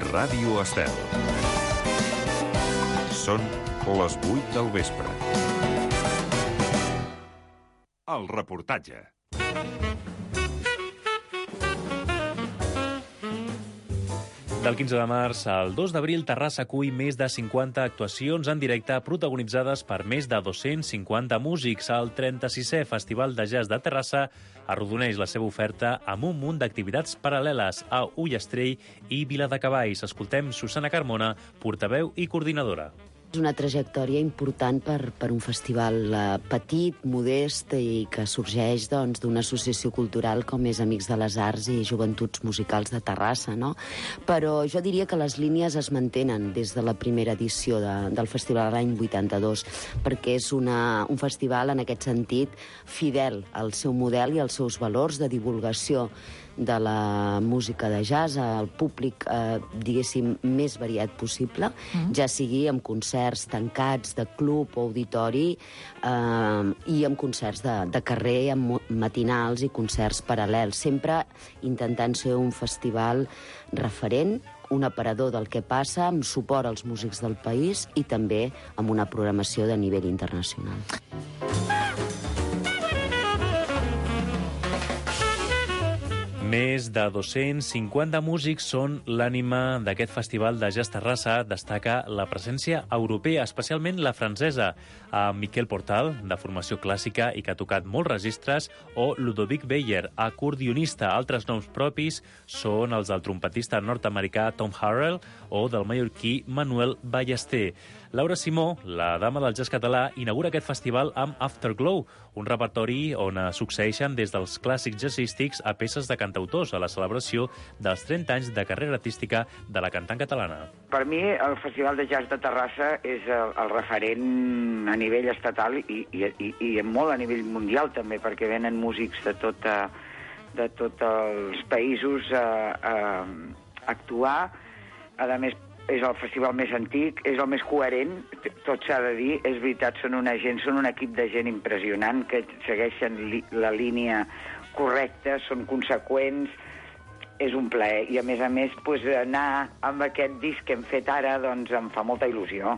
Ràdio Estel. Són les 8 del vespre. El reportatge. Del 15 de març al 2 d'abril, Terrassa acull més de 50 actuacions en directe protagonitzades per més de 250 músics. El 36è Festival de Jazz de Terrassa arrodoneix la seva oferta amb un munt d'activitats paral·leles a Ullastrell i Viladecavalls. Escoltem Susana Carmona, portaveu i coordinadora. És una trajectòria important per un festival petit, modest i que sorgeix d'una associació cultural com és Amics de les Arts i Joventuts Musicals de Terrassa, no? Però jo diria que les línies es mantenen des de la primera edició del festival de l'any 82, perquè és un festival, en aquest sentit, fidel al seu model i als seus valors de divulgació de la música de jazz al públic, diguéssim, més variat possible, ja sigui amb concerts tancats, de club o auditori, i amb concerts de carrer, amb matinals i concerts paral·lels, sempre intentant ser un festival referent, un aparador del que passa, amb suport als músics del país i també amb una programació de nivell internacional. Més de 250 músics són l'ànima d'aquest festival de Jazz Terrassa. Destaca la presència europea, especialment la francesa, a Miquel Portal, de formació clàssica i que ha tocat molts registres, o Ludovic Beyer, acordionista. Altres noms propis són els del trompetista nord-americà Tom Harrell o del mallorquí Manuel Ballester. Laura Simó, la dama del jazz català, inaugura aquest festival amb Afterglow, un repertori on succeeixen des dels clàssics jazzístics a peces de cantautors a la celebració dels 30 anys de carrera artística de la cantant catalana. Per mi, el Festival de Jazz de Terrassa és el referent a nivell estatal i molt a nivell mundial també, perquè venen músics de tots els països a actuar. A més, és el festival més antic, és el més coherent, tot s'ha de dir, és veritat, són un equip de gent impressionant que segueixen la línia correcta, són conseqüents, és un plaer. I a més, anar amb aquest disc que hem fet ara, doncs em fa molta il·lusió.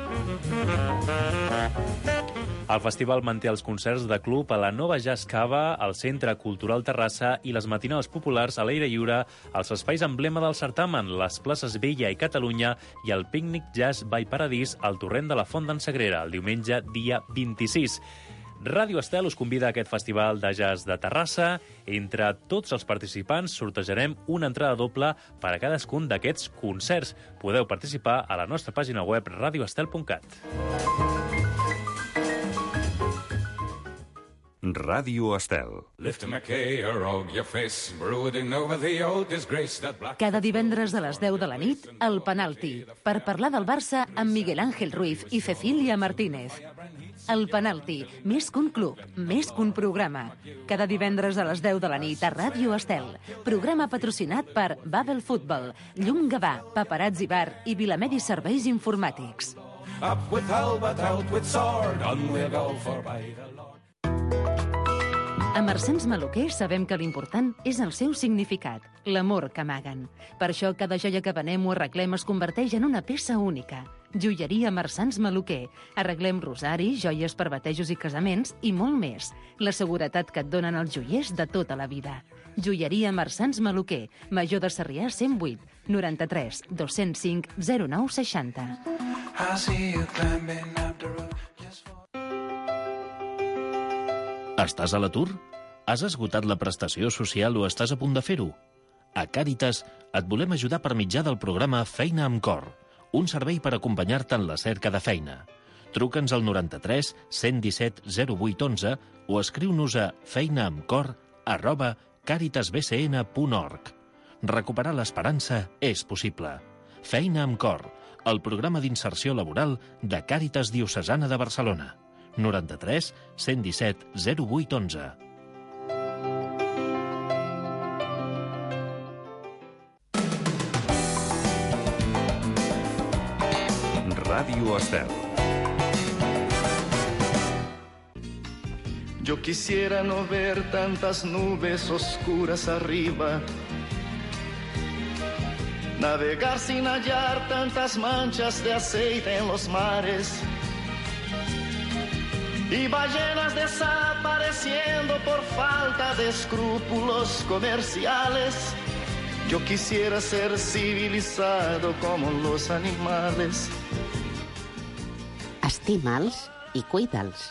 El festival manté els concerts de club a la Nova Jazz Cava, al Centre Cultural Terrassa i les matinals populars a l'aire lliure, als espais emblema del certamen, les places Vella i Catalunya i el Pícnic Jazz by Paradís al torrent de la Font d'en Sagrera, el diumenge dia 26. Ràdio Estel us convida a aquest festival de jazz de Terrassa. Entre tots els participants sortejarem una entrada doble per a cadascun d'aquests concerts. Podeu participar a la nostra pàgina web radioestel.cat. Ràdio Estel. Cada divendres a les 10 de la nit, El Penalti, per parlar del Barça amb Miguel Ángel Ruiz i Cecília Martínez. El Penalti, més que un club, més que un programa. Cada divendres a les 10 de la nit a Ràdio Estel. Programa patrocinat per Babel Futbol, Llum Gavà, Paparazzi Bar i Vilamedi Serveis Informàtics. Up with Albert, out with sword, on we'll go for by the Lord. A Mercens Maluquer sabem que l'important és el seu significat, l'amor que amaguen. Per això cada joia que venem o arreglem es converteix en una peça única. Joieria Mercens Maluquer. Arreglem rosaris, joies per batejos i casaments i molt més. La seguretat que et donen els joiers de tota la vida. Joieria Mercens Maluquer. Major de Sarrià 108 93 205 09 60. Estàs a l'atur? Has esgotat la prestació social o estàs a punt de fer-ho? A Càritas et volem ajudar per mitjà del programa Feina amb Cor, un servei per acompanyar-te en la cerca de feina. Truca'ns al 93 117 0811 o escriu-nos a feinaamcor@caritasbcn.org. Recuperar l'esperança és possible. Feina amb Cor, el programa d'inserció laboral de Càritas Diocesana de Barcelona. 93 117 0811. Ràdio Estel. Yo quisiera no ver tantas nubes oscuras arriba navegar sin hallar tantas manchas de aceite en los mares y ballenas desapareciendo por falta de escrúpulos comerciales. Yo quisiera ser civilizado como los animales. Estima'ls i cuida'ls.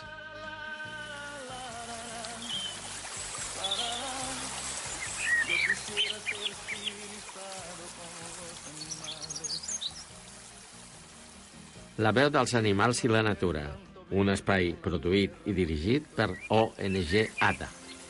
La veu dels animals i la natura, un espai produït i dirigit per ONG ADA.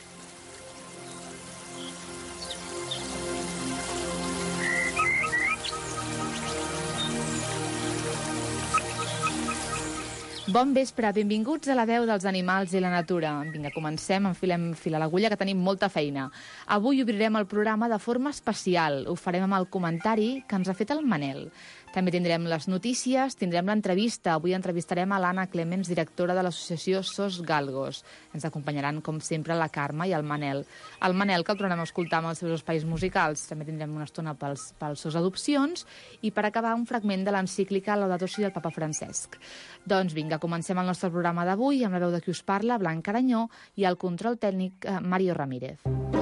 Bon vespre, benvinguts a la veu dels animals i la natura. Vinga, comencem, enfilem fil a l'agulla, que tenim molta feina. Avui obrirem el programa de forma especial. Ho farem amb el comentari que ens ha fet el Manel. També tindrem les notícies, tindrem l'entrevista. Avui entrevistarem a l'Anna Clemens, directora de l'associació SOS Galgos. Ens acompanyaran, com sempre, la Carme i el Manel. El Manel, que el tornem a escoltar amb els seus espais musicals. També tindrem una estona pels SOS Adopcions i, per acabar, un fragment de l'encíclica Laudato Si del papa Francesc. Doncs vinga, comencem el nostre programa d'avui amb la veu de qui us parla, Blanca Aranyó, i el control tècnic, Mario Ramírez.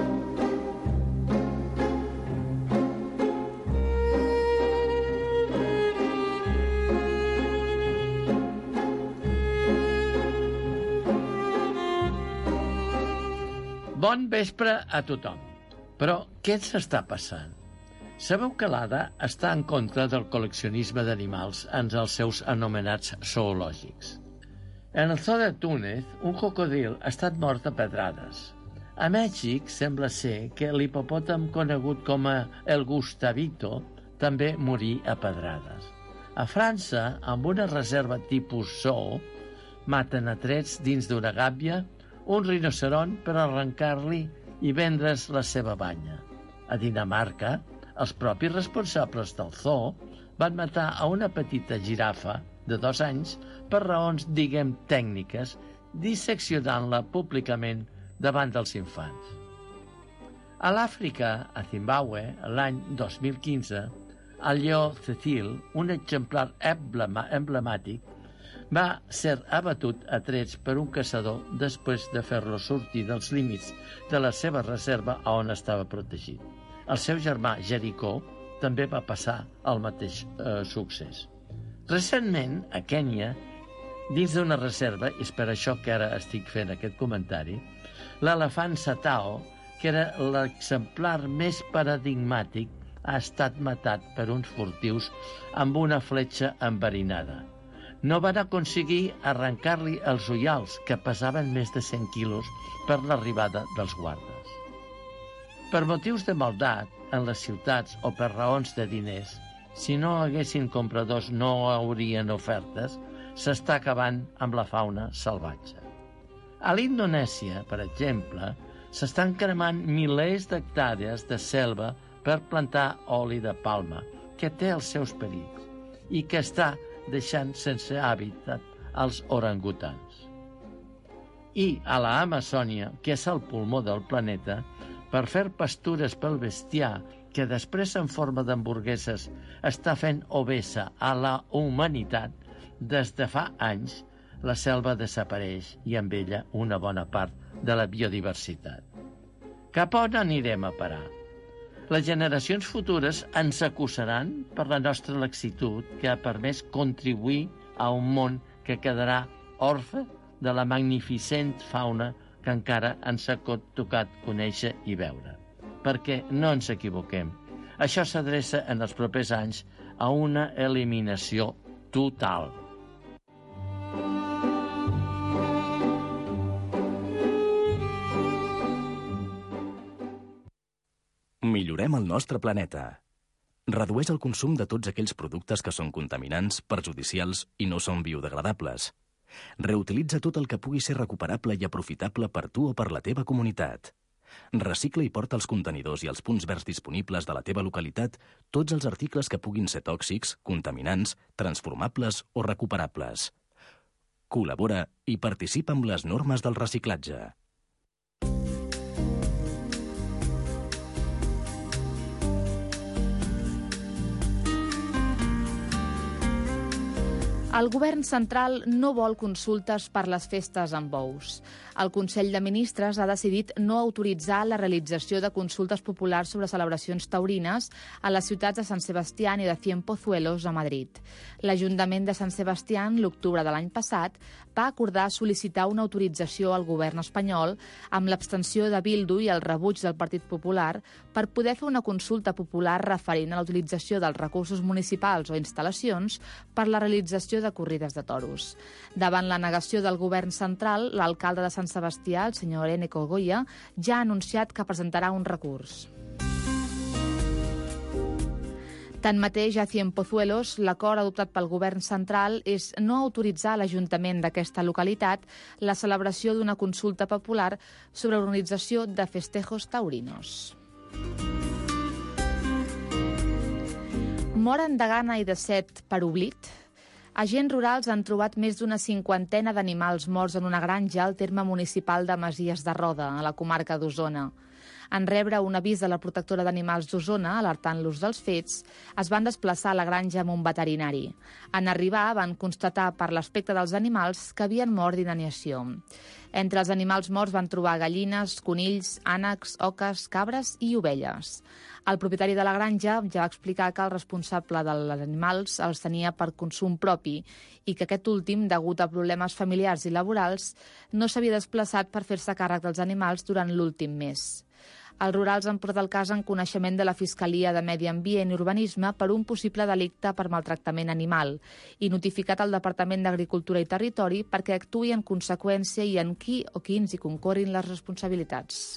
Bon vespre a tothom. Però què ens està passant? Sabeu que l'ADA està en contra del col·leccionisme d'animals en els seus anomenats zoològics. En el zoo de Túnez, un cocodril ha estat mort a pedrades. A Mèxic sembla ser que l'hipopòtam conegut com a el Gustavito també morí a pedrades. A França, amb una reserva tipus zoo, maten a trets dins d'una gàbia un rinoceron per arrencar-li i vendre's la seva banya. A Dinamarca, els propis responsables del zoo van matar a una petita girafa de 2 anys per raons, diguem, tècniques, disseccionant-la públicament davant dels infants. A l'Àfrica, a Zimbàbue, l'any 2015, el lleó Cecil, un exemplar emblemàtic, va ser abatut a trets per un caçador després de fer-lo sortir dels límits de la seva reserva on estava protegit. El seu germà Jericó també va passar el mateix succés. Recentment, a Kènia, dins d'una reserva, i és per això que ara estic fent aquest comentari, l'elefant Satao, que era l'exemplar més paradigmàtic, ha estat matat per uns furtius amb una fletxa enverinada. No van aconseguir arrencar-li els ullals, que pesaven més de 100 quilos per l'arribada dels guardes. Per motius de maldat, en les ciutats o per raons de diners, si no haguessin compradors no haurien ofertes, s'està acabant amb la fauna salvatge. A l'Indonèsia, per exemple, s'estan cremant milers d'hectàrees de selva per plantar oli de palma, que té els seus perills, i que està deixant sense hàbitat els orangutans. I a la Amazònia, que és el pulmó del planeta, per fer pastures pel bestiar, que després en forma d'hamburgueses està fent obesa a la humanitat, des de fa anys la selva desapareix i amb ella una bona part de la biodiversitat. Cap on anirem a parar? Les generacions futures ens acusaran per la nostra laxitud que ha permès contribuir a un món que quedarà orfe de la magnificent fauna que encara ens ha tocat conèixer i veure. Perquè no ens equivoquem, això s'adreça en els propers anys a una eliminació total. Millorem el nostre planeta. Redueix el consum de tots aquells productes que són contaminants, perjudicials i no són biodegradables. Reutilitza tot el que pugui ser recuperable i aprofitable per tu o per la teva comunitat. Recicla i porta als contenidors i als punts verds disponibles de la teva localitat tots els articles que puguin ser tòxics, contaminants, transformables o recuperables. Col·labora i participa amb les normes del reciclatge. El govern central no vol consultes per les festes amb bous. El Consell de Ministres ha decidit no autoritzar la realització de consultes populars sobre celebracions taurines a les ciutats de Sant Sebastián i de Cienpozuelos, a Madrid. L'Ajuntament de Sant Sebastián, l'octubre de l'any passat, va acordar sol·licitar una autorització al govern espanyol amb l'abstenció de Bildu i el rebuig del Partit Popular per poder fer una consulta popular referent a la utilització dels recursos municipals o instal·lacions per la realització de corrides de toros. Davant la negació del govern central, l'alcalde de Sant Sebastià, el senyor Eneko Goya, ja ha anunciat que presentarà un recurs. Tanmateix, a Cienpozuelos, l'acord adoptat pel govern central és no autoritzar a l'Ajuntament d'aquesta localitat la celebració d'una consulta popular sobre l'organització de festejos taurinos. Moren de gana i de set per oblit? Agents rurals han trobat més d'una cinquantena d'animals morts en una granja al terme municipal de Masies de Roda, a la comarca d'Osona. En rebre un avís de la protectora d'animals d'Osona, alertant-los dels fets, es van desplaçar a la granja amb un veterinari. En arribar, van constatar per l'aspecte dels animals que havien mort d'inaniació. Entre els animals morts van trobar gallines, conills, ànecs, oques, cabres i ovelles. El propietari de la granja ja va explicar que el responsable dels animals els tenia per consum propi i que aquest últim, degut a problemes familiars i laborals, no s'havia desplaçat per fer-se càrrec dels animals durant l'últim mes. Els rurals han portat el cas en coneixement de la Fiscalia de Medi Ambient i Urbanisme per un possible delicte per maltractament animal i notificat al Departament d'Agricultura i Territori perquè actuï en conseqüència i en qui o quins hi concorrin les responsabilitats.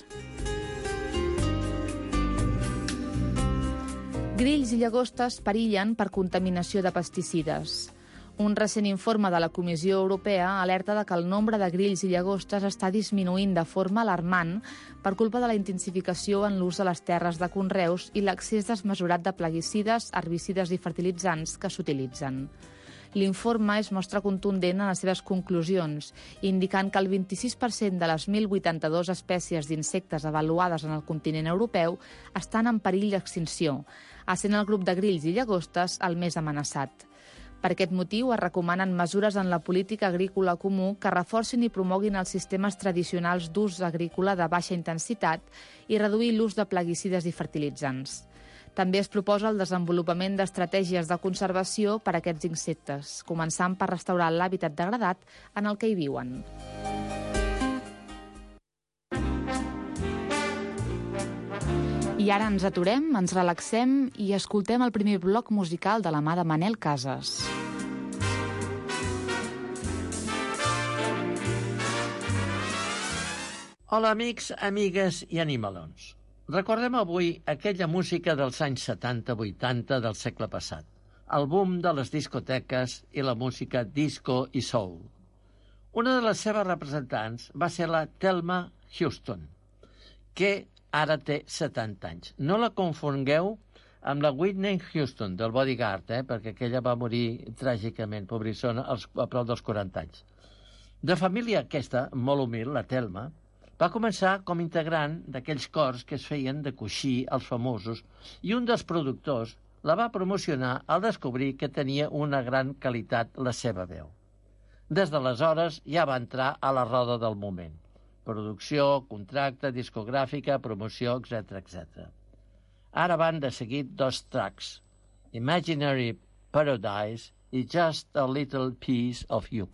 Grills i llagostes perillen per contaminació de pesticides. Un recent informe de la Comissió Europea alerta de que el nombre de grills i llagostes està disminuint de forma alarmant per culpa de la intensificació en l'ús de les terres de conreus i l'accés desmesurat de plaguicides, herbicides i fertilitzants que s'utilitzen. L'informe es mostra contundent en les seves conclusions, indicant que el 26% de les 1.082 espècies d'insectes avaluades en el continent europeu estan en perill d'extinció, essent el grup de grills i llagostes el més amenaçat. Per aquest motiu, es recomanen mesures en la política agrícola comú que reforcin i promoguin els sistemes tradicionals d'ús agrícola de baixa intensitat i reduir l'ús de plaguicides i fertilitzants. També es proposa el desenvolupament d'estratègies de conservació per a aquests insectes, començant per restaurar l'hàbitat degradat en el que hi viuen. I ara ens aturem, ens relaxem i escoltem el primer bloc musical de la mà de Manel Casas. Hola, amics, amigues i animalons. Recordem avui aquella música dels anys 70-80 del segle passat, el boom de les discoteques i la música disco i soul. Una de les seves representants va ser la Thelma Houston, que ara té 70 anys. No la confongueu amb la Whitney Houston del Bodyguard, perquè aquella va morir tràgicament, pobrissona, a prop dels 40 anys. De família aquesta, molt humil, la Thelma, va començar com integrant d'aquells cors que es feien de coixí als famosos i un dels productors la va promocionar al descobrir que tenia una gran qualitat la seva veu. Des d'aleshores ja va entrar a la roda del moment. Producció, contracte, discogràfica, promoció, etc. Ara van de seguit dos tracks, Imaginary Paradise i Just a Little Piece of You.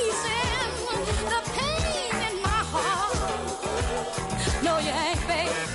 No, you ain't, babe.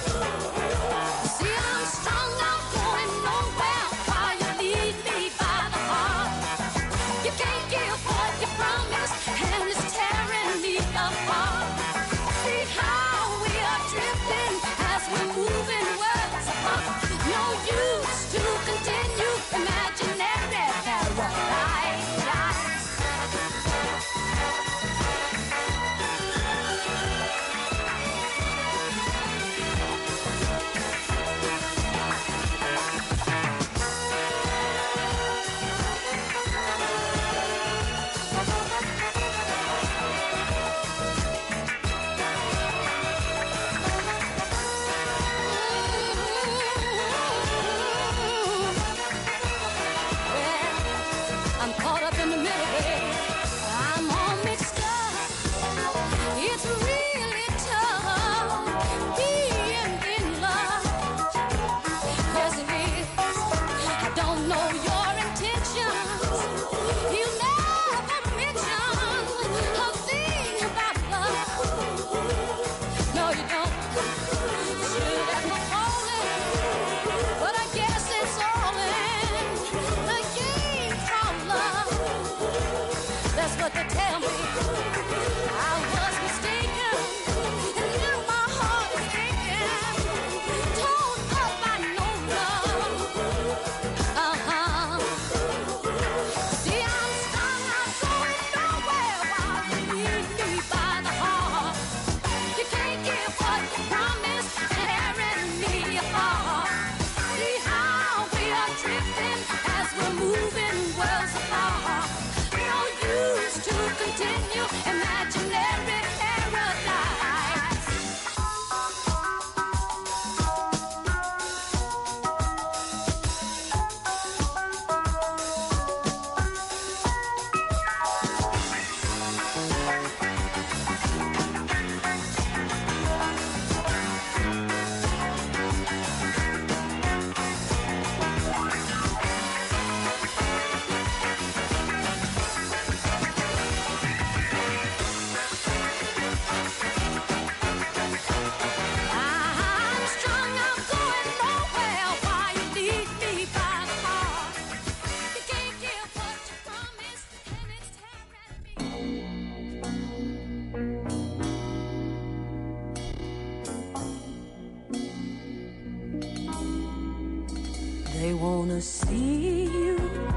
wanna see you,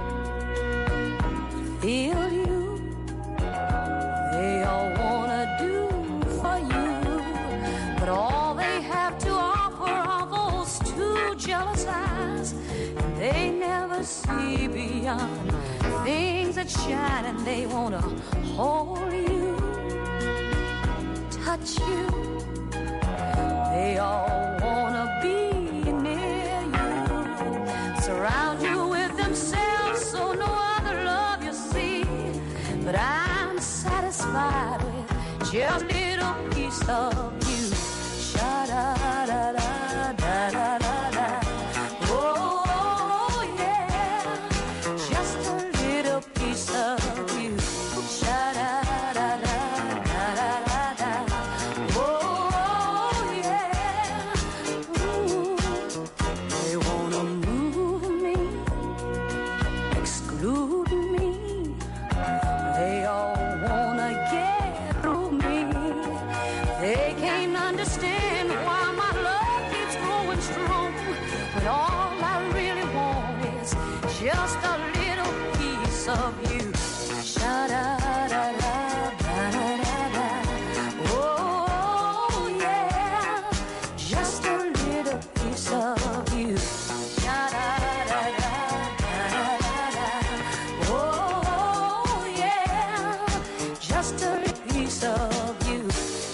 feel you. They all wanna do for you, but all they have to offer are those two jealous eyes. And they never see beyond things that shine, and they wanna hold you, touch you. They all wanna be near you, surround you with themselves so no other love you see. But I'm satisfied with just a little piece of you. Sha-da-da-da-da-da-da-da. Oh, yeah, just a little piece of you. Sha-da-da-da-da-da-da. Oh, yeah. Ooh. They wanna move me, exclude me. They all wanna get through me. They can't understand why my love keeps growing strong, when all I really want is just a little piece of you. Sha-da-da-da-da-da-da. Oh, yeah, just a little piece of you. Sha-da-da-da-da-da-da. Oh, yeah, just a little piece of you.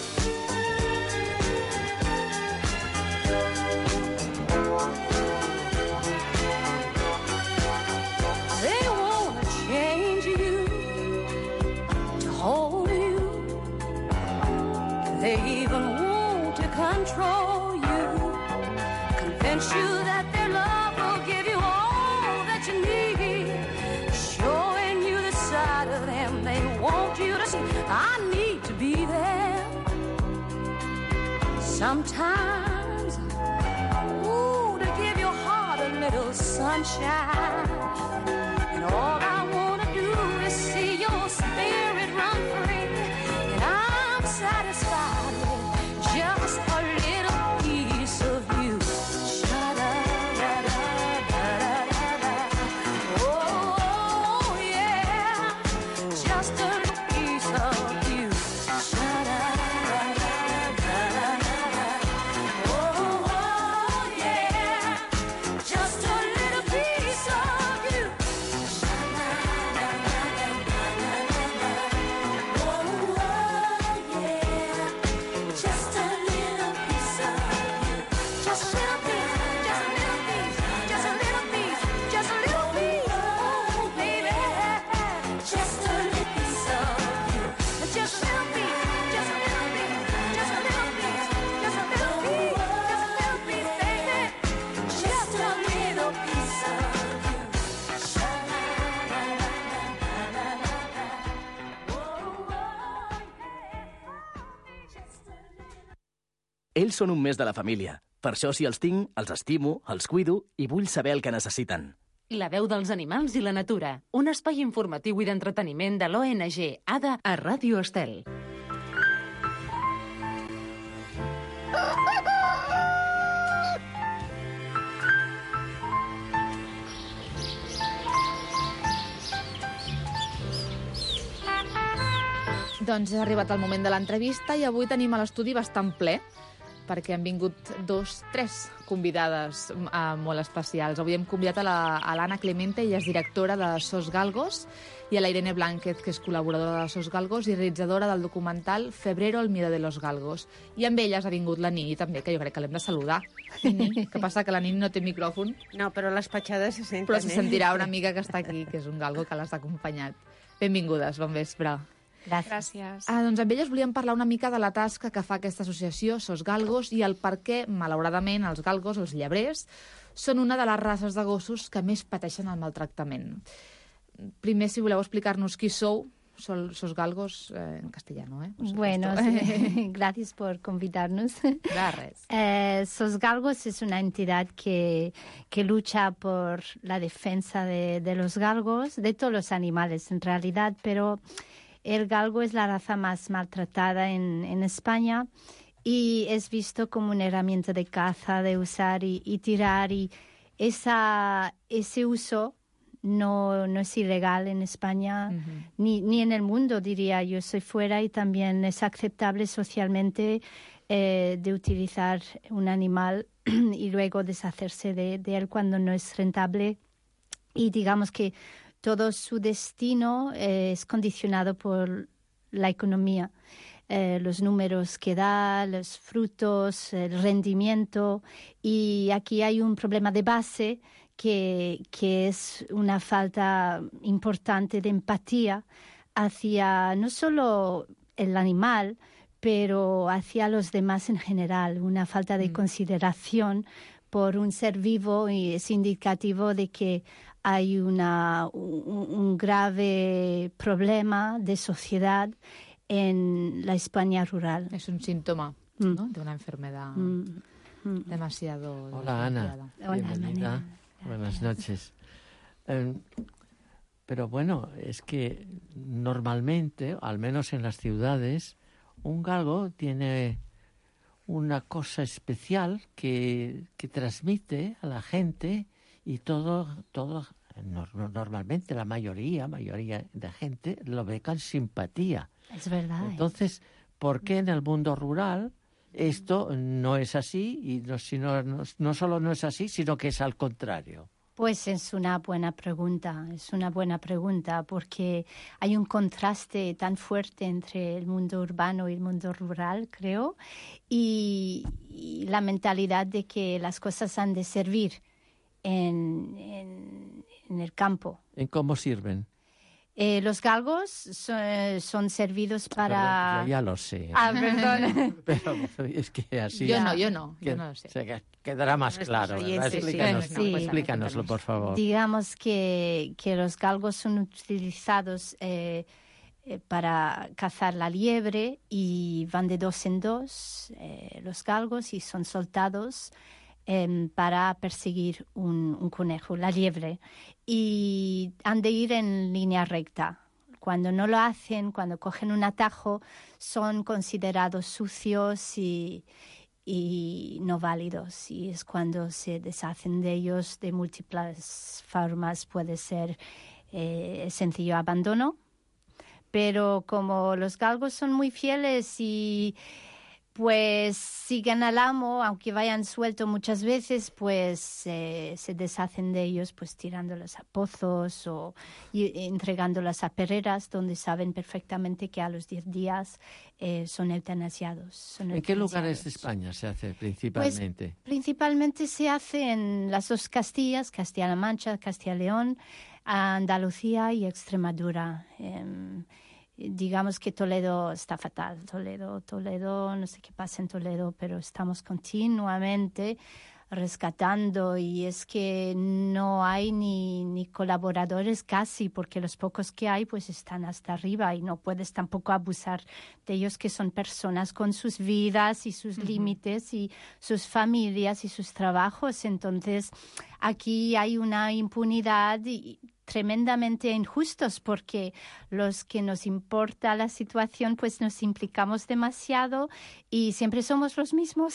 They wanna change you, to hold you. They even want to control you, convince you that their love will give you all that you need, showing you the side of them they want you to see. I need to be there sometimes, ooh, to give your heart a little sunshine. And all I wanna do is see your spirit run free. And I'm satisfied with just a little piece of you. Sha-da-da-da-da-da-da. Oh, yeah, just a little piece of you. Sha-da-da-da-da-da-da. Oh, yeah, just a little piece of you. Ells són un mes de la família. Per això, si els tinc, els estimo, els cuido i vull saber el que necessiten. La veu dels animals i la natura. Un espai informatiu i d'entreteniment de l'ONG ADA a Ràdio Estel. Doncs ha arribat el moment de l'entrevista i avui tenim a l'estudi bastant ple, perquè han vingut tres convidades molt especials. Avui hem convidat a l'Anna Clemente, ella és directora de Sos Galgos, i a la Irene Blanquez, que és col·laboradora de Sos Galgos i realitzadora del documental Febrero, el miedo de los galgos. I amb elles ha vingut la Nini també, que jo crec que l'hem de saludar. Nini, què passa, que la Nini no té micròfon? No, però les petjades se senten. Però se sentirà una amiga que està aquí, que és un galgo que l'has acompanyat. Benvingudes, bon vespre. Gràcies. Doncs amb elles volíem parlar una mica de la tasca que fa aquesta associació, Sos Galgos, i el per què, malauradament, els galgos, els llebrers, són una de les races de gossos que més pateixen el maltractament. Primer, si voleu explicar-nos qui sou, Sos Galgos, en castellano, Bueno, sí. Gracias por convidarnos. Sos Galgos es una entidad que lucha por la defensa de los galgos, de todos los animales en realidad, pero el galgo es la raza más maltratada en España y es visto como una herramienta de caza, de usar y tirar, y ese uso no es ilegal en España, ni en el mundo, diría yo. Soy fuera y también es aceptable socialmente de utilizar un animal y luego deshacerse de él cuando no es rentable. Y digamos que todo su destino es condicionado por la economía. Los números que da, los frutos, el rendimiento. Y aquí hay un problema de base que es una falta importante de empatía hacia no solo el animal, pero hacia los demás en general. Una falta de consideración por un ser vivo, y es indicativo de que hay un grave problema de sociedad en la España rural. Es un síntoma, ¿no?, de una enfermedad demasiado... Hola, Ana. Hola, bienvenida. Ana. Buenas noches. Pero bueno, es que normalmente, al menos en las ciudades, un galgo tiene una cosa especial que transmite a la gente, y todo normalmente la mayoría de gente lo ve con simpatía. Es verdad. Entonces, ¿por qué en el mundo rural esto no es así? Y no solo no es así, sino que es al contrario. Pues es una buena pregunta, porque hay un contraste tan fuerte entre el mundo urbano y el mundo rural, creo, y la mentalidad de que las cosas han de servir en el campo. ¿En cómo sirven? Los galgos son servidos para... Perdón, yo ya lo sé. Ah, perdón. Pero es que así... Yo no lo sé. Quedará más claro, ¿verdad? Explícanoslo, por favor. Digamos que los galgos son utilizados para cazar la liebre, y van de 2 en 2 los galgos, y son soltados para perseguir un conejo, la liebre, y han de ir en línea recta. Cuando no lo hacen, cuando cogen un atajo, son considerados sucios y no válidos, y es cuando se deshacen de ellos de múltiples formas. Puede ser sencillo abandono, pero como los galgos son muy fieles y pues siguen al amo, aunque vayan sueltos muchas veces, pues se deshacen de ellos, pues tirándolos a pozos y entregándolos a perreras, donde saben perfectamente que a los 10 días son eutanasiados. ¿En qué lugares de España se hace principalmente? Pues, principalmente se hace en las 2 Castillas, Castilla-La Mancha, Castilla-León, Andalucía y Extremadura. Digamos que Toledo está fatal. Toledo, no sé qué pasa en Toledo, pero estamos continuamente rescatando, y es que no hay ni colaboradores casi, porque los pocos que hay pues están hasta arriba, y no puedes tampoco abusar de ellos, que son personas con sus vidas y sus límites y sus familias y sus trabajos. Entonces aquí hay una impunidad tremendamente injustos, porque los que nos importa la situación pues nos implicamos demasiado y siempre somos los mismos.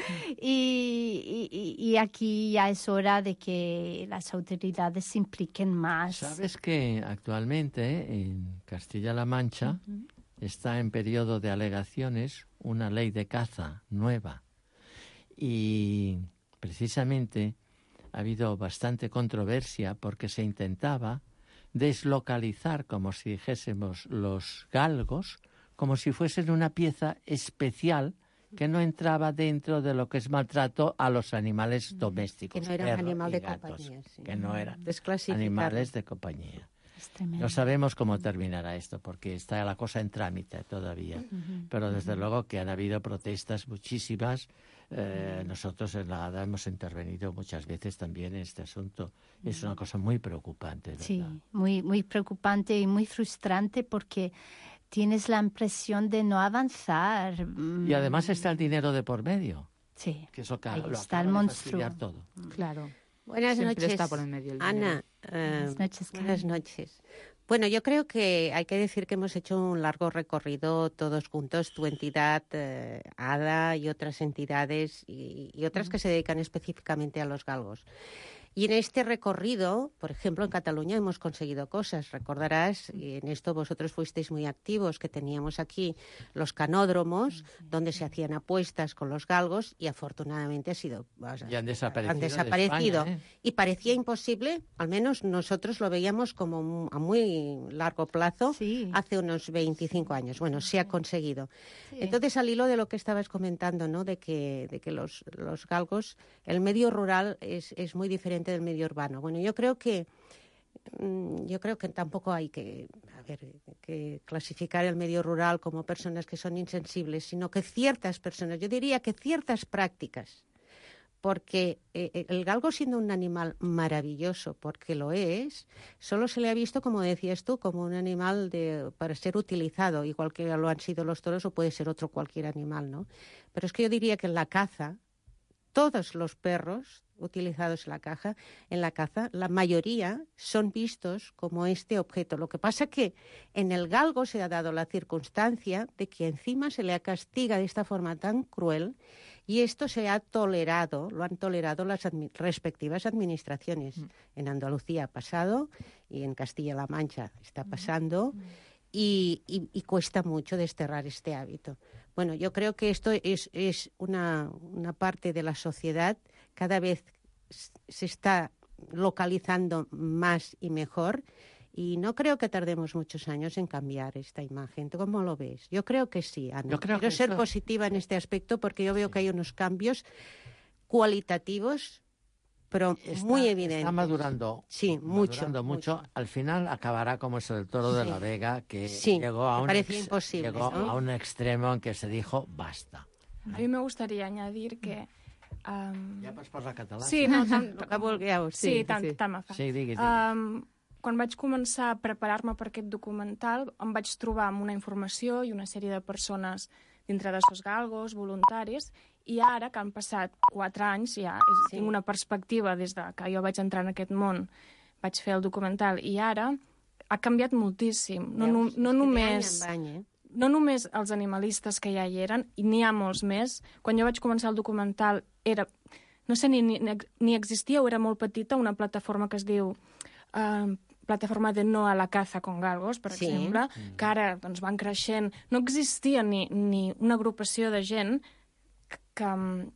y aquí ya es hora de que las autoridades se impliquen más. ¿Sabes que actualmente en Castilla-La Mancha está en periodo de alegaciones una ley de caza nueva? Y precisamente ha habido bastante controversia porque se intentaba deslocalizar, como si dijésemos, los galgos, como si fuesen una pieza especial que no entraba dentro de lo que es maltrato a los animales domésticos. Que no eran animales de compañía. Sí. Que no eran animales de compañía. No sabemos cómo terminará esto, porque está la cosa en trámite todavía. Pero desde luego que han habido protestas muchísimas. Nosotros en la ADA hemos intervenido muchas veces también en este asunto. Es una cosa muy preocupante, ¿verdad? Sí, muy preocupante y muy frustrante, porque tienes la impresión de no avanzar. Y además está el dinero de por medio. Sí, que eso ahí lo está el acaba de monstruo. fastidiar todo. Claro. Buenas Siempre noches, está por el medio el Ana. Buenas noches, Karen. Buenas noches. Bueno, yo creo que hay que decir que hemos hecho un largo recorrido todos juntos, tu entidad, ADA y otras entidades y otras que se dedican específicamente a los galgos. Y en este recorrido, por ejemplo, en Cataluña hemos conseguido cosas. Recordarás, y en esto vosotros fuisteis muy activos, que teníamos aquí los canódromos, donde se hacían apuestas con los galgos, y afortunadamente y han desaparecido. Han desaparecido. De España, Y parecía imposible, al menos nosotros lo veíamos como a muy largo plazo, hace unos 25 años. Bueno, se ha conseguido. Sí. Entonces, al hilo de lo que estabas comentando, ¿no? de que los galgos, el medio rural es muy diferente del medio urbano. Bueno, yo creo que tampoco hay que clasificar el medio rural como personas que son insensibles, sino que ciertas personas, yo diría que ciertas prácticas, porque el galgo, siendo un animal maravilloso, porque lo es, solo se le ha visto, como decías tú, como un animal para ser utilizado, igual que lo han sido los toros o puede ser otro cualquier animal, ¿no? Pero es que yo diría que en la caza, todos los perros utilizados en la caza, la mayoría son vistos como este objeto. Lo que pasa que en el galgo se ha dado la circunstancia de que encima se le castiga de esta forma tan cruel, y esto lo han tolerado las respectivas administraciones. En Andalucía ha pasado y en Castilla-La Mancha está pasando, y cuesta mucho desterrar este hábito. Bueno, yo creo que esto es una parte de la sociedad. Cada vez se está localizando más y mejor, y no creo que tardemos muchos años en cambiar esta imagen. ¿Tú cómo lo ves? Yo creo que sí, Ana. Quiero ser positiva en este aspecto, porque yo veo que hay unos cambios cualitativos, pero muy evidentes. Está madurando. Sí, mucho. Al final acabará como eso del toro de la Vega, que llegó a un extremo en que se dijo basta. A mí me gustaría añadir que ja pots parlar català? Sí, no, tant me fa. Sí, digui. Quan vaig començar a preparar-me per aquest documental, em vaig trobar amb una informació i una sèrie de persones dintre de Sos Galgos, voluntaris, i ara, que han passat 4 anys, tinc una perspectiva des de que jo vaig entrar en aquest món, vaig fer el documental, i ara ha canviat moltíssim. No només els animalistes que ja hi eren, i n'hi ha molts més. Quan jo vaig començar el documental, no sé, ni existia o era molt petita una plataforma que es diu Plataforma de No a la Caza con Galgos, per exemple, que ara van creixent. No existia ni una agrupació de gent que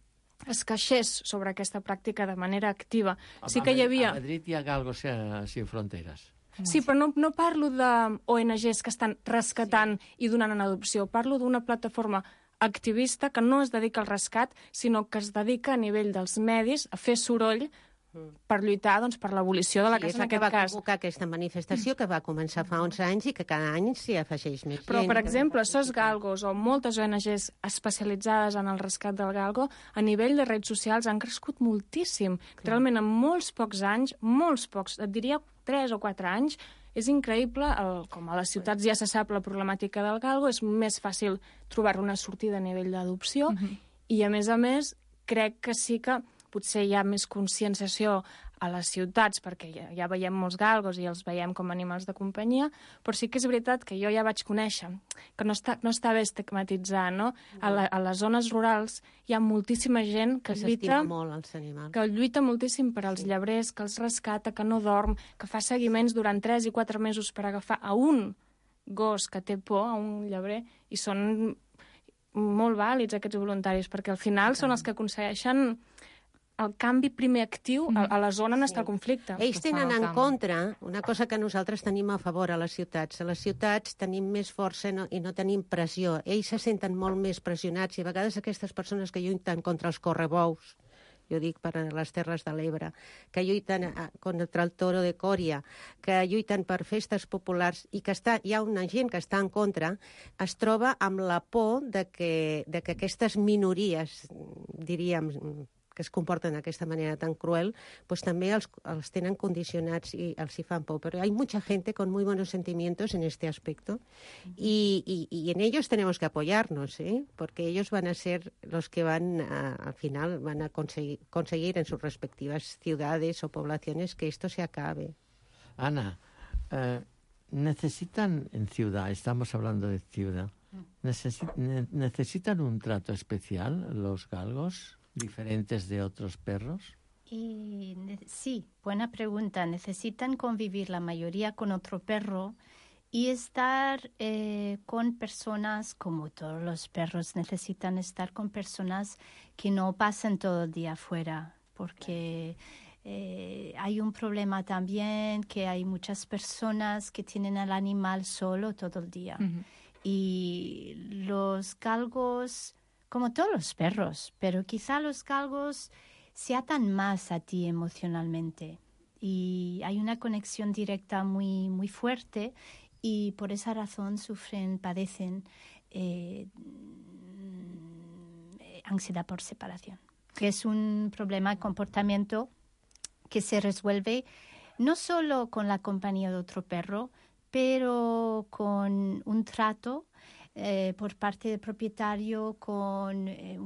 es queixés sobre aquesta pràctica de manera activa. Sí que hi havia... A Madrid hi ha Galgos sin fronteres. Sí, però no parlo d'ONGs que estan rescatant i donant en adopció. Parlo d'una plataforma activista que no es dedica al rescat, sinó que es dedica a nivell dels medis a fer soroll per lluitar per l'abolició de la caça, en aquest cas. Sí, és la que va convocar aquesta manifestació, que va començar fa 11 anys i que cada any s'hi afegeix més gent. Però, per exemple, Sos Galgos o moltes ONGs especialitzades en el rescat del galgo, a nivell de redes socials han crescut moltíssim. Realment, en molts pocs anys, et diria 3 o 4 anys, és increïble, com a les ciutats ja se sap la problemàtica del galgo, és més fàcil trobar una sortida a nivell d'adopció, i a més, crec que sí que potser hi ha més conscienciació a les ciutats, perquè ja veiem molts galgos i els veiem com animals de companyia, però sí que és veritat que jo ja vaig conèixer que no està bé estigmatitzar, no? A les zones rurals hi ha moltíssima gent que lluita molt els animals, que lluita moltíssim per als llebrers, que els rescata, que no dorm, que fa seguiments durant 3 i 4 mesos per agafar a un gos que té por, a un llebrer, i són molt vàlids aquests voluntaris, perquè al final són els que aconsegueixen el canvi primer actiu a la zona on està el conflicte. Ells tenen en contra una cosa que nosaltres tenim a favor a les ciutats. A les ciutats tenim més força i no tenim pressió. Ells se senten molt més pressionats, i a vegades aquestes persones que lluiten contra els correbous, jo dic per a les Terres de l'Ebre, que lluiten contra el toro de Còria, que lluiten per festes populars, i que hi ha una gent que està en contra, es troba amb la por de que aquestes minories, diríem, que es comporten d'aquesta manera tan cruel, pues també els tenen condicionats i els hi fan por. Pero hay mucha gente con muy buenos sentimientos en este aspecto, y en ellos tenemos que apoyarnos, porque ellos van a ser los que al final van a conseguir en sus respectivas ciudades o poblaciones que esto se acabe. Ana, necesitan en ciudad, estamos hablando de ciudad, necesitan un trato especial los galgos, diferentes de otros perros? Sí, buena pregunta. Necesitan convivir la mayoría con otro perro y estar con personas, como todos los perros, necesitan estar con personas que no pasen todo el día afuera, porque hay un problema también que hay muchas personas que tienen al animal solo todo el día. Y los galgos, como todos los perros, pero quizá los galgos se atan más a ti emocionalmente y hay una conexión directa muy, muy fuerte y por esa razón padecen ansiedad por separación, que es un problema de comportamiento que se resuelve no solo con la compañía de otro perro, pero con un trato por parte del propietario, con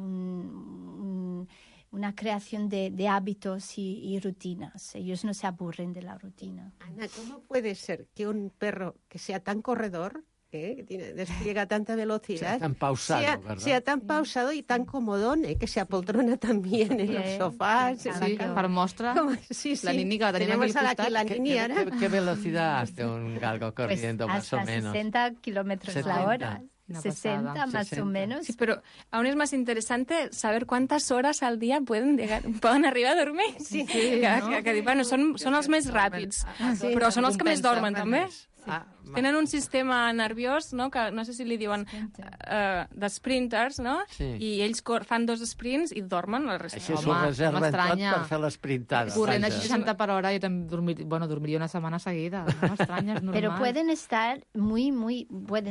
una creación de hábitos y rutinas. Ellos no se aburren de la rutina. Ana, ¿cómo puede ser que un perro que sea tan corredor, que despliega tanta velocidad, sea tan pausado, sea tan pausado y tan comodón, que se apoltrona también en los sofás? Sí, per mostra, la Nini que la tenim tenemos aquí al aquí la costat. Nini ara. ¿Qué velocidad hace un galgo corriendo más o Hasta menos? 60 kilómetros la hora. Una 60 pasada. más 60. o menos. Sí, pero aún es más interesante saber cuántas horas al dia poden arribar a dormir. Sí, que dic, bueno, són els més ràpids, però són els que més dormen, també. Tenen un sistema nerviós, no?, que no sé si li diuen de sprinters, no? Sí. I ells fan 2 sprints i dormen la resta. Això s'ho reserven tot per fer l'esprintada. Corrent a 60 per hora i dormiria una setmana seguida. No m'estranya, és normal. Pero pueden estar muy, muy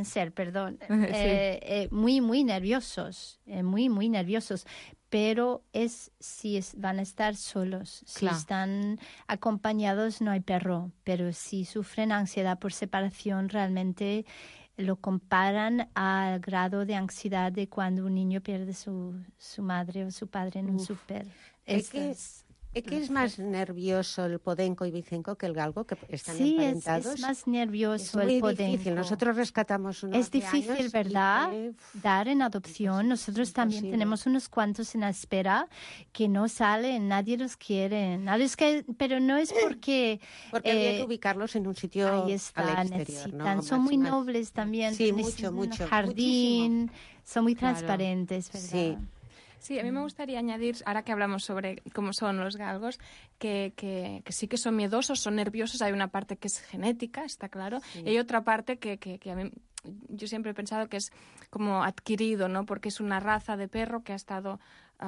nerviosos, muy nerviosos. Pero van a estar solos. Si están acompañados no hay perro, pero si sufren ansiedad por separación, realmente lo comparan al grado de ansiedad de cuando un niño pierde su madre o su padre en un súper. ¿Es que es más nervioso el podenco y bicenco que el galgo, que están Sí, emparentados? es más nervioso Es el muy podenco. difícil. Nosotros rescatamos unos Es difícil, años ¿verdad? y Dar en adopción. Nosotros también tenemos unos cuantos en la espera que no salen, nadie los quiere. Pero no es porque... Porque había que ubicarlos en un sitio ahí está, al exterior, necesitan. ¿no? Son muy nobles también. Sí, necesitan mucho, un jardín, son muy Claro. transparentes, ¿verdad? Sí. Sí, a mí me gustaría añadir, ahora que hablamos sobre cómo son los galgos, que sí que son miedosos, son nerviosos. Hay una parte que es genética, está claro, y hay otra parte que a mí, yo siempre he pensado que es como adquirido, ¿no? Porque es una raza de perro que ha estado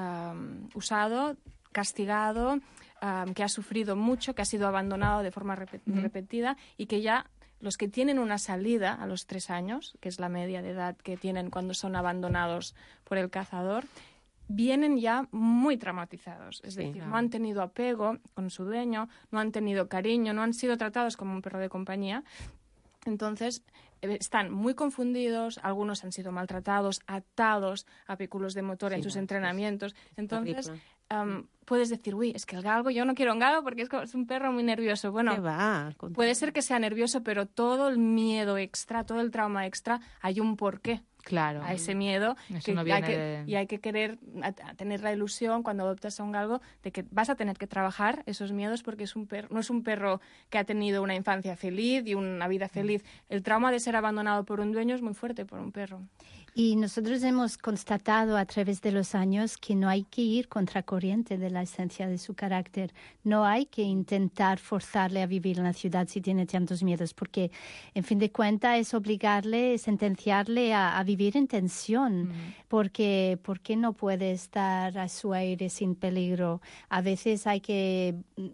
usado, castigado, que ha sufrido mucho, que ha sido abandonado de forma repetida y que ya... Los que tienen una salida a los 3 años, que es la media de edad que tienen cuando son abandonados por el cazador, vienen ya muy traumatizados. Es decir, no han tenido apego con su dueño, no han tenido cariño, no han sido tratados como un perro de compañía. Entonces, están muy confundidos, algunos han sido maltratados, atados a vehículos de motor en sus entrenamientos. Entonces, puedes decir, uy, es que el galgo, yo no quiero un galgo porque es un perro muy nervioso. Bueno, puede ser que sea nervioso, pero todo el miedo extra, todo el trauma extra, hay un porqué. Claro. A ese miedo Eso no viene y hay que querer tener la ilusión cuando adoptas a un galgo de que vas a tener que trabajar esos miedos porque es un perro, no es un perro que ha tenido una infancia feliz y una vida feliz. El trauma de ser abandonado por un dueño es muy fuerte por un perro. Y nosotros hemos constatado a través de los años que no hay que ir contracorriente de la esencia de su carácter. No hay que intentar forzarle a vivir en la ciudad si tiene tantos miedos, porque en fin de cuentas es obligarle, sentenciarle a vivir en tensión, porque no puede estar a su aire sin peligro. A veces hay que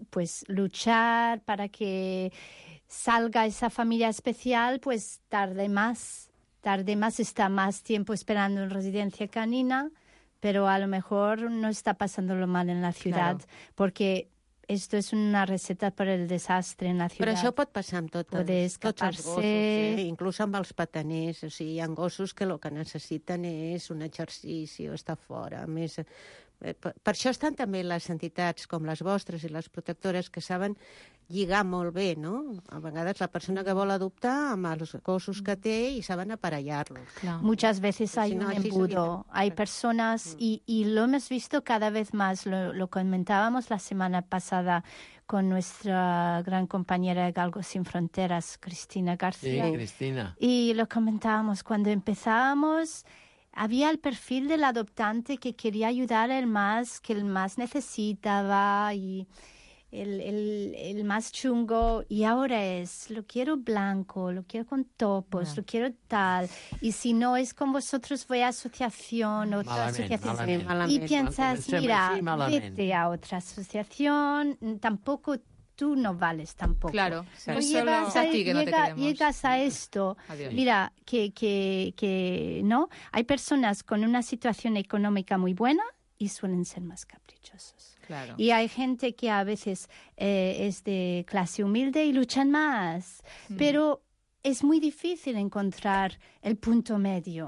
luchar para que salga esa familia especial, pues tarde más, está más tiempo esperando en residencia canina, pero a lo mejor no está pasándolo mal en la ciudad, porque esto es una receta para el desastre en la ciudad. Però això pot passar amb tots els gossos, inclús amb els pataners. O sigui, hi ha gossos que el que necessiten és un exercici o estar fora, més Per això estan també les entitats com les vostres i les protectores que saben lligar molt bé, no? A vegades la persona que vol adoptar amb els gossos que té i saben aparellar-los. Muchas veces hay un embudo. Hay personas, y lo hemos visto cada vez más, lo comentábamos la semana pasada con nuestra gran compañera de Galgos Sin Fronteras, Cristina García. Sí, Cristina. Y lo comentábamos, cuando empezábamos, había el perfil del adoptante que quería ayudar al más, que el más necesitaba, y el más chungo, y ahora es, lo quiero blanco, lo quiero con topos, lo quiero tal, y si no es con vosotros voy a asociación, otra asociación, y piensas, mira, vete a otra asociación, tampoco tú no vales tampoco. Claro, no llegas a esto. Adiós. Mira, que no, hay personas con una situación económica muy buena y suelen ser más caprichosos. Claro. Y hay gente que a veces es de clase humilde y luchan más, pero es muy difícil encontrar el punto medio.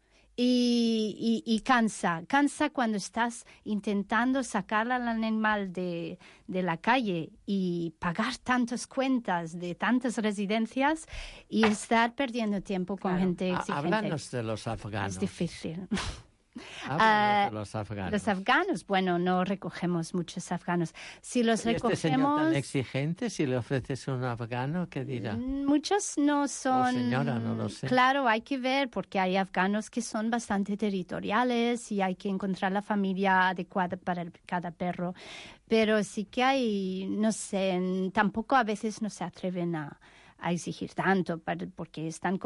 Y cansa cuando estás intentando sacar al animal de la calle y pagar tantas cuentas de tantas residencias y estar perdiendo tiempo con gente exigente. Háblanos de los afganos. Es difícil. De los afganos. Los afganos, bueno, no recogemos muchos afganos. Si los ¿Y este señor tan recogemos, exigente, si le ofreces un afgano, qué dirá? muchos no son... señora, no lo sé. Claro, hay que ver, porque hay afganos que son bastante territoriales y hay que encontrar la familia adecuada para cada perro. Pero sí que hay, no sé, tampoco a veces no se atreven a exigir tanto, porque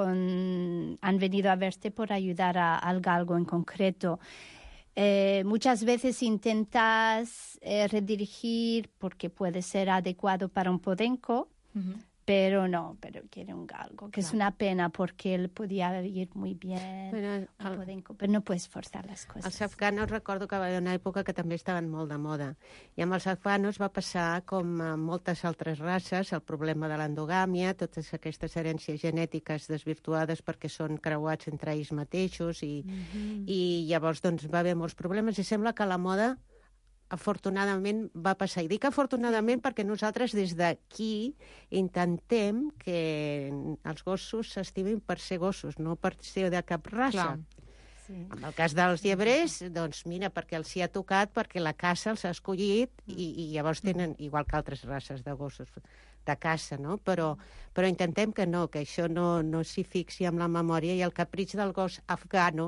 han venido a verte por ayudar al galgo en concreto. Muchas veces intentas redirigir porque puede ser adecuado para un podenco, pero quiere un galgo, que es una pena porque él podía ir muy bien al podenco, però no puedes forzar les coses. Els afganos recordo que va haver una època que també estaven molt de moda. I amb els afganos va passar com amb moltes altres races, el problema de l'endogàmia, totes aquestes herències genètiques desvirtuades perquè són creuats entre ells mateixos i llavors doncs va haver molts problemes i sembla que la moda afortunadament va passar. I dic afortunadament perquè nosaltres des d'aquí intentem que els gossos s'estimin per ser gossos, no per ser de cap raça. Sí. En el cas dels llebrers, doncs mira, perquè els hi ha tocat, perquè la caça els ha escollit i llavors tenen, igual que altres races de gossos de caça, no? Però intentem que no, que això no s'hi fixi amb la memòria i el capritx del gos afgano,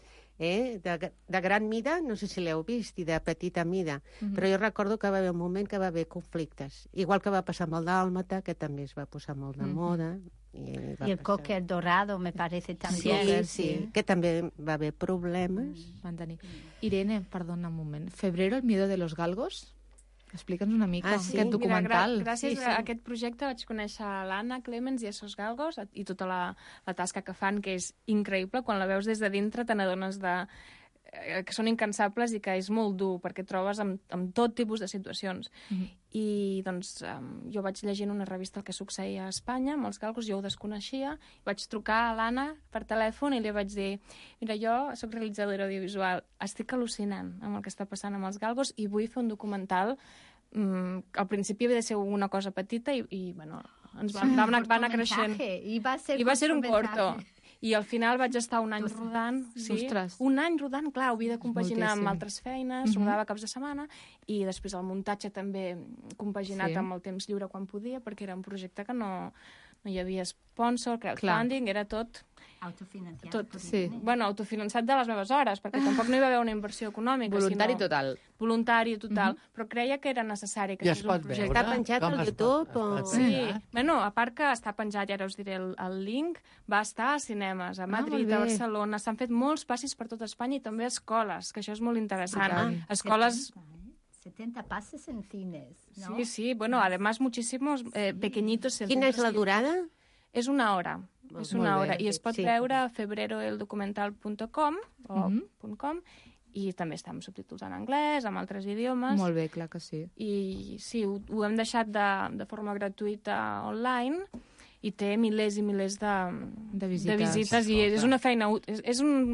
de gran mida, no sé si l'heu vist, i de petita mida, però jo recordo que va haver un moment que va haver conflictes, igual que va passar amb el dàlmata, que també es va posar molt de moda. Y el cocker dorado, me parece también. Sí, que també va haver problemes. Van tenir. Irene, perdona un moment. Febrero, el miedo de los galgos? Explica'ns una mica aquest documental. Mira, gràcies a aquest projecte vaig conèixer l'Anna Clemens i a Sos Galgos i tota la tasca que fan, que és increïble. Quan la veus des de dintre te n'adones que són incansables i que és molt dur, perquè trobes amb tot tipus de situacions. I doncs jo vaig llegint una revista el que succeïa a Espanya amb els galgos, jo ho desconeixia, vaig trucar a l'Anna per telèfon i li vaig dir, mira, jo soc realitzadora audiovisual, estic al·lucinant amb el que està passant amb els galgos i vull fer un documental. Al principi havia de ser una cosa petita i bueno, ens va anar creixent. I va ser un corto. I al final vaig estar un any rodant. Sí, un any rodant, clar, ho havia de compaginar amb altres feines, rodava caps de setmana, i després el muntatge també compaginat amb el temps lliure quan podia, perquè era un projecte que no hi havia sponsor, crowdfunding, era tot... Autofinanciat. Bueno, autofinançat de les meves hores, perquè tampoc no hi va haver una inversió econòmica. Voluntari total. Voluntari total, però creia que era necessari que fos un projecte. Està penjat al YouTube? Sí, bueno, a part que està penjat, i ara us diré el link, va estar a cinemes, a Madrid, a Barcelona, s'han fet molts passis per tot Espanya i també a escoles, que això és molt interessant. Escoles... 70 pases en cines, ¿no? Sí, bueno, además muchísimos pequeñitos. Quina és la durada? És una hora. És una hora. I es pot veure a febreroeldocumental.com i també està amb subtítols en anglès, amb altres idiomes. Molt bé, clar que sí. I sí, ho hem deixat de forma gratuïta online i té milers i milers de visites i és una feina...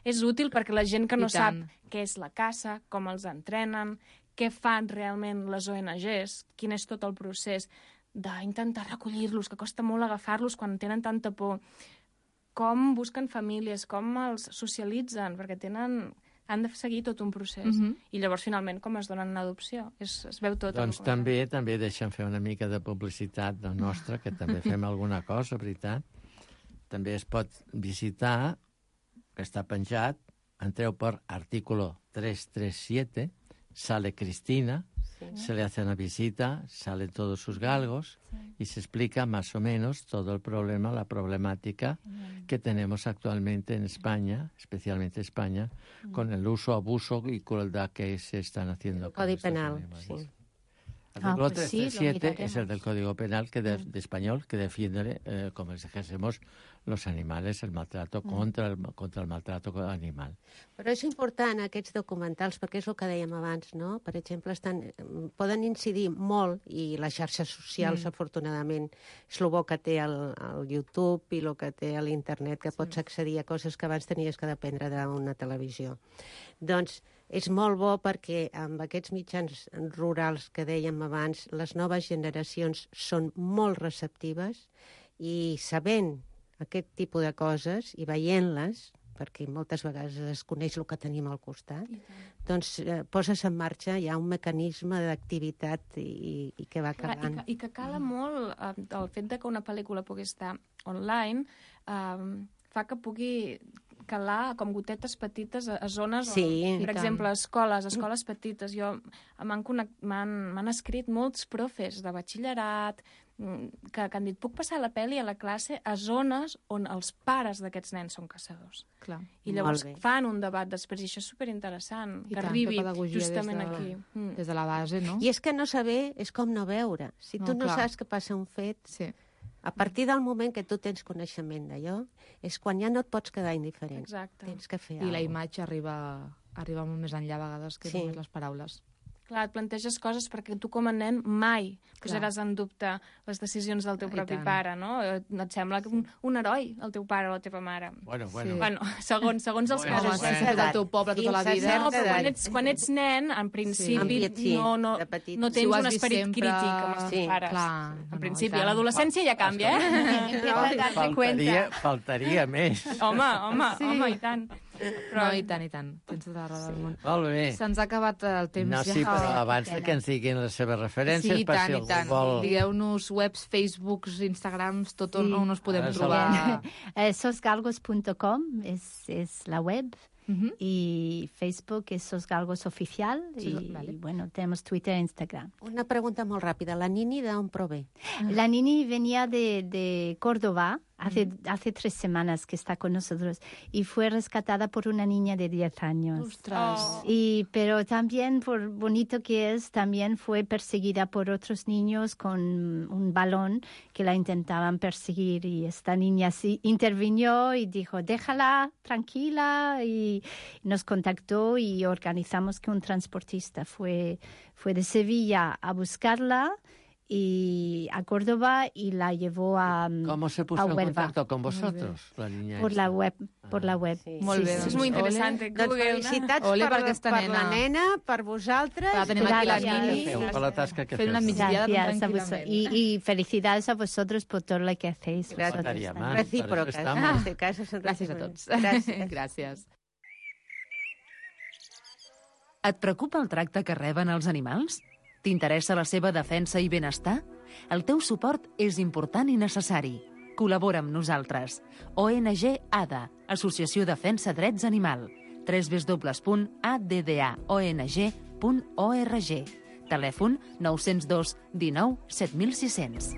és útil perquè la gent que no I tant. sap què és la caça, com els entrenen, què fan realment les ONGs, quin és tot el procés d'intentar recollir-los, que costa molt agafar-los quan tenen tanta por, com busquen famílies, com els socialitzen, perquè han de seguir tot un procés. I llavors, finalment, com es donen en adopció. Es veu tot. Doncs també deixem fer una mica de publicitat del nostre, que també fem alguna cosa, veritat. També es pot visitar, que està penjat, entreu per artículo 337, sale Cristina, se le hace una visita, salen todos sus galgos y se explica más o menos todo el problema, la problemática que tenemos actualmente en España, especialmente España, con el uso, abuso y crueldad que se están haciendo. Código Penal, sí. El artículo 337 es el del Código Penal de español que defiende, como les dijésemos, los animales, el maltrato contra el maltrato animal. Però és important aquests documentals, perquè és el que dèiem abans, no? Per exemple, poden incidir molt, i les xarxes socials, afortunadament, és el bo que té el YouTube i el que té l'internet, que pots accedir a coses que abans tenies que dependre d'una televisió. Doncs és molt bo perquè amb aquests mitjans rurals que dèiem abans, les noves generacions són molt receptives i sabent aquest tipus de coses i veient-les, perquè moltes vegades es coneix el que tenim al costat, doncs poses en marxa ja un mecanisme d'activitat i que va calant. I que cala molt el fet de que una pel·lícula pugui estar online, fa que pugui calar com gotetes petites a zones on, per exemple, escoles petites. M'han escrit molts profes de batxillerat que han dit, puc passar la pel·li a la classe a zones on els pares d'aquests nens són caçadors. Clar. I llavors fan un debat després, i això és superinteressant, que arribi justament aquí. Des de la base, no? I és que no saber és com no veure. Si tu no saps que passa un fet, a partir del moment que tu tens coneixement d'allò, és quan ja no et pots quedar indiferent. Exacte. Tens que fer I la imatge arriba molt més enllà a vegades que només les paraules. Clar, et planteges coses perquè tu com a nen mai posaràs en dubte les decisions del teu propi pare, no? Et sembla un heroi, el teu pare o la teva mare. Bueno, segons els casos. Has fet el teu poble tota la vida. No, però quan ets nen, en principi, no tens un esperit crític amb els teus pares. En principi, a l'adolescència ja canvia, Faltaria més. Home, i tant. No, i tant. Tens tota la raó del món. Molt bé. Se'ns ha acabat el temps. No, sí, però abans que ens diguin les seves referències, sí, per si algú vol... Digueu-nos webs, Facebooks, Instagrams, tot on us podem trobar. Sosgalgos.com és la web. Y Facebook es Sos Galgos Oficial y bueno, tenemos Twitter e Instagram. Una pregunta molt ràpida. La Nini d'on prové? La Nini venía de Córdoba. Hace 3 semanas que está con nosotros y fue rescatada por una niña de 10 años. ¡Ostras! Pero también, por bonito que es, también fue perseguida por otros niños con un balón que la intentaban perseguir y esta niña sí intervino y dijo, déjala tranquila, y nos contactó y organizamos que un transportista fue de Sevilla a buscarla y a Córdoba y la llevó a ¿Cómo se puso en contacto con vosotros, la niña? Por la web. Sí. Molt bé. És molt interessant. Doncs felicitats per la nena, per vosaltres. Tenim aquí la Nini. Per la tasca que feu. Fent la migdiada tranquil·lament. Y felicidades a vosotros por todo lo que hacéis. Recíprocas. Gràcies a tots. Gràcies. Et preocupa el tracte que reben els animals? T'interessa la seva defensa i benestar? El teu suport és important i necessari. Col·labora amb nosaltres. ONG ADA, Associació Defensa Drets Animal. www.addaong.org. Telèfon 902 19 7600.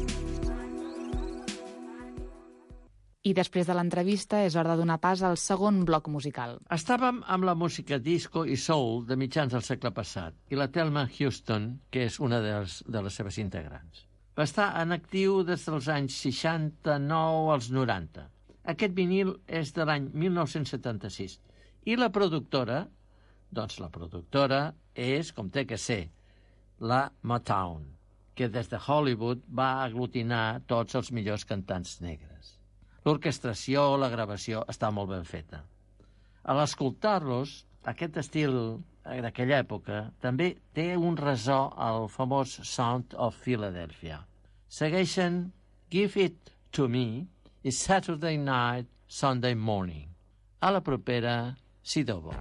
I després de l'entrevista és hora de donar pas al segon bloc musical. Estàvem amb la música disco i soul de mitjans del segle passat i la Thelma Houston, que és una de les seves integrants. Va estar en actiu des dels anys 69 als 90. Aquest vinil és de l'any 1976. I la productora, doncs la productora és, com té que ser, la Motown, que des de Hollywood va aglutinar tots els millors cantants negres. L'orquestració, la gravació, està molt ben feta. A l'escoltar-los, aquest estil d'aquella època també té un ressò al famós Sound of Philadelphia. Segueixen Give It To Me i Saturday Night, Sunday Morning. A la propera Sidobo.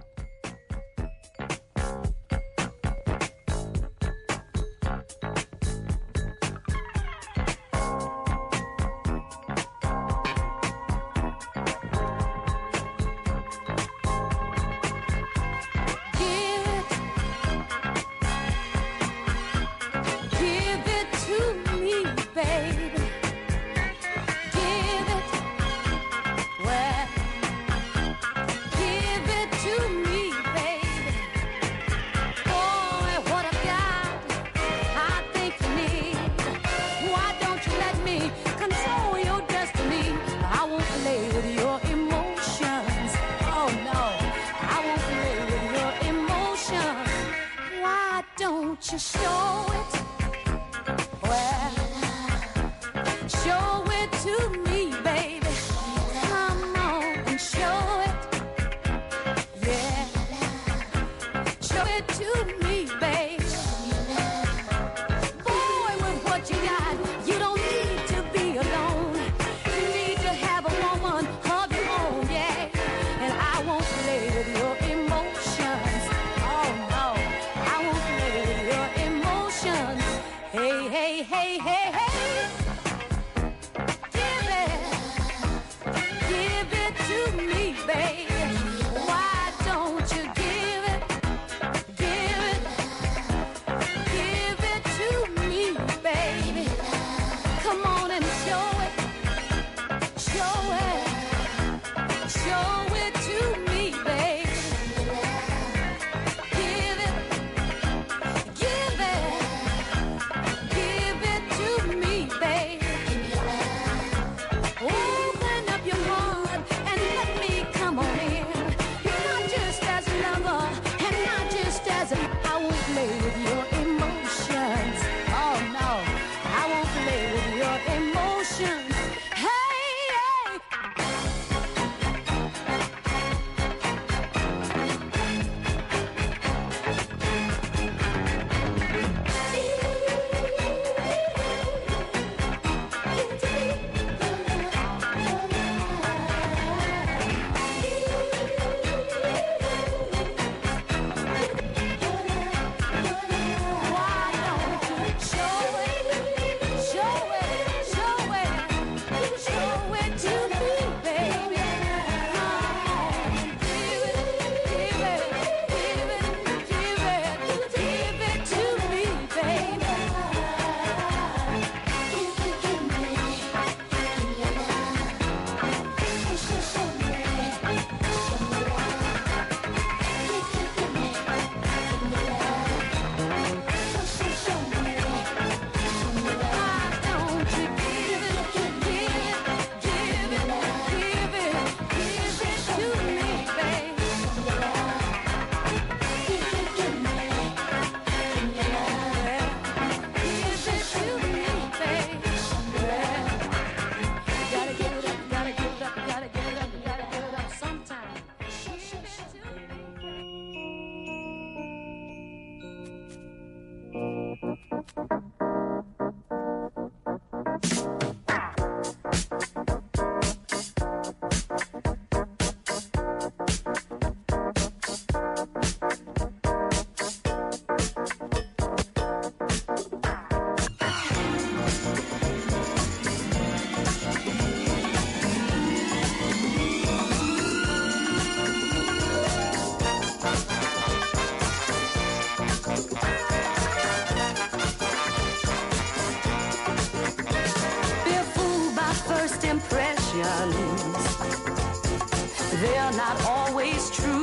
They're not always true.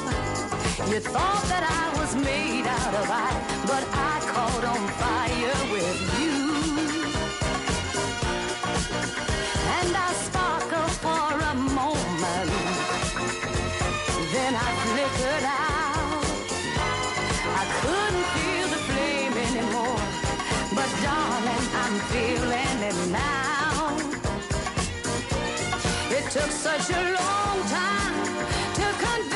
You thought that I was made out of ice, but I caught on fire with you. And I sparkled for a moment, then I flickered out. I couldn't feel the flame anymore, but darling, I'm feeling it now. It took such a long time to convince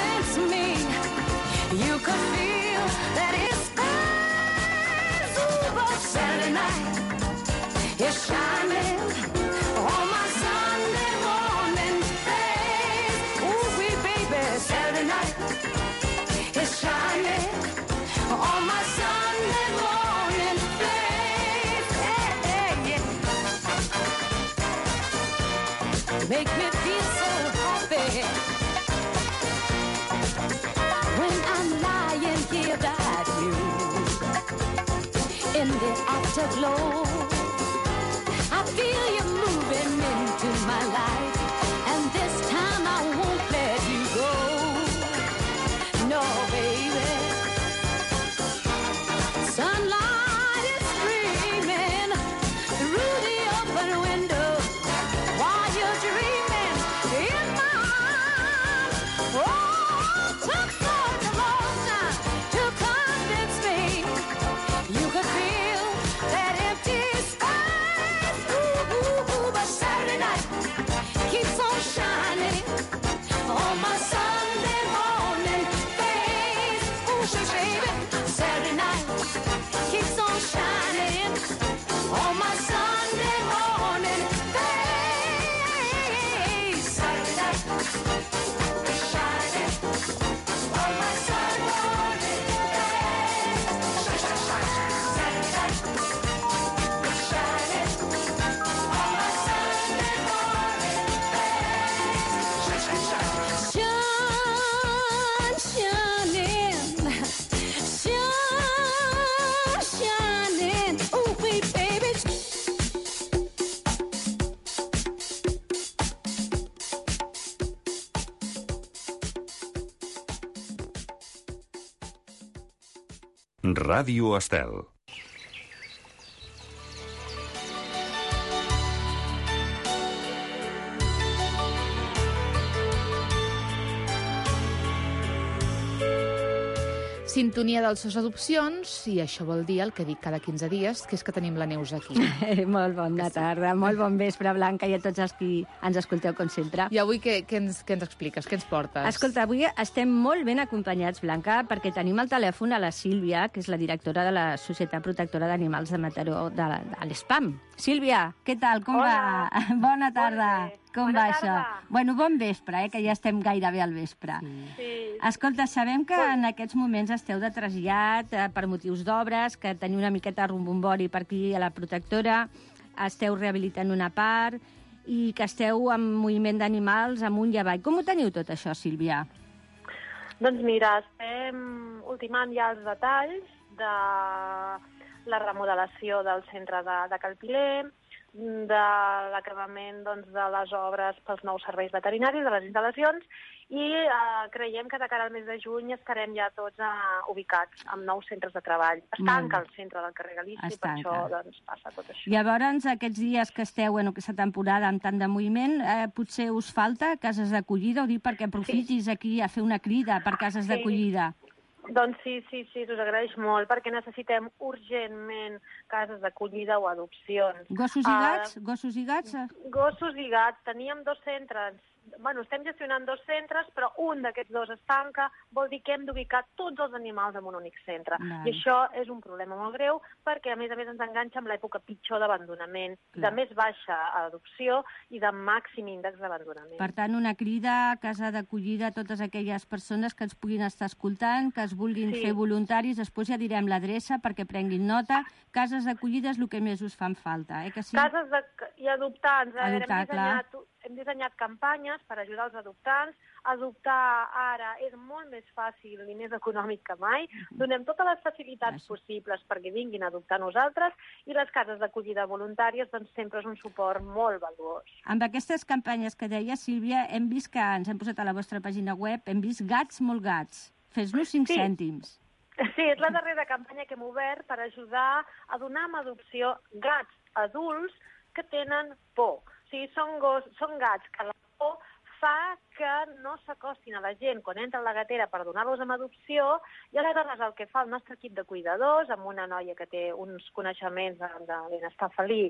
Saturday night is shining on my Sunday morning face. Ooh, wee baby, Saturday night is shining on my Sunday morning face. Yeah, yeah. Make me feel so happy when I'm lying here by you in the afterglow. I feel you moving into my life, and this time I won't let you go. No, baby. Sunlight is streaming through the open window while you're dreaming in my arms. Oh, took such a long time to convince me you could feel that empty space. Ooh, ooh, ooh, but Saturday night keeps on shining on my Sunday morning face. Ooh, baby, Saturday night keeps on shining on my Sunday morning face. Saturday night shining on my Sunday morning face. Saturday night shining on my Sunday morning face. Shining, ooh, wee baby. Ràdio Estel. Sintonia dels seus adopcions, i això vol dir el que dic cada 15 dies, que és que tenim la Neus aquí. Molt bona tarda, molt bon vespre, Blanca, i a tots els qui ens escolteu, com sempre. I avui què ens expliques? Què ens portes? Escolta, avui estem molt ben acompanyats, Blanca, perquè tenim al telèfon a la Sílvia, que és la directora de la Societat Protectora d'Animals de Mataró, de l'ESPAM. Sílvia, què tal? Com va? Bona tarda. Com va això? Bueno, bon vespre, que ja estem gairebé al vespre. Sí. Escolta, sabem que en aquests moments esteu de trasllat per motius d'obres, que teniu una miqueta rumbombori per aquí a la protectora, esteu rehabilitant una part i que esteu en moviment d'animals amunt i avall. Com ho teniu tot això, Sílvia? Doncs mira, estem ultimant ja els detalls de la remodelació del centre de Calpiler, de l'acabament de les obres pels nous serveis veterinaris, de les instal·lacions, i creiem que de cara al mes de juny estarem ja tots ubicats en nous centres de treball. Es tanca el centre del carrer Galícia i per això passa tot això. Llavors, aquests dies que esteu en aquesta temporada amb tant de moviment, potser us falta cases d'acollida, o dic perquè aprofitis aquí a fer una crida per cases d'acollida. Doncs sí, us agraeix molt, perquè necessitem urgentment cases d'acollida o adopcions. Gossos i gats? Gossos i gats? Gossos i gats. Teníem 2 centres. Bueno, estem gestionant 2 centres, però un d'aquests 2 es tanca, vol dir que hem d'ubicar tots els animals en un únic centre. I això és un problema molt greu, perquè a més ens enganxa amb l'època pitjor d'abandonament, de més baixa adopció i de màxim índex d'abandonament. Per tant, una crida a casa d'acollida a totes aquelles persones que ens puguin estar escoltant, que es vulguin fer voluntaris, després ja direm l'adreça perquè prenguin nota. Cases d'acollida és el que més us fan falta, que sí? Cases i adoptants. Hem dissenyat campanyes per ajudar els adoptants. Adoptar ara és molt més fàcil i més econòmic que mai. Donem totes les facilitats possibles perquè vinguin a adoptar nosaltres, i les cases d'acollida voluntàries sempre és un suport molt valuós. Amb aquestes campanyes que deia, Sílvia, hem vist que ens hem posat a la vostra pàgina web, hem vist gats, molt gats. Fes-nos 5 cèntims. Sí, és la darrera campanya que hem obert per ajudar a donar en adopció gats adults que tenen por. O sigui, són gats que la por fa que no s'acostin a la gent quan entra a la gatera per donar-los en adopció, i aleshores el que fa el nostre equip de cuidadors, amb una noia que té uns coneixements de benestar felí,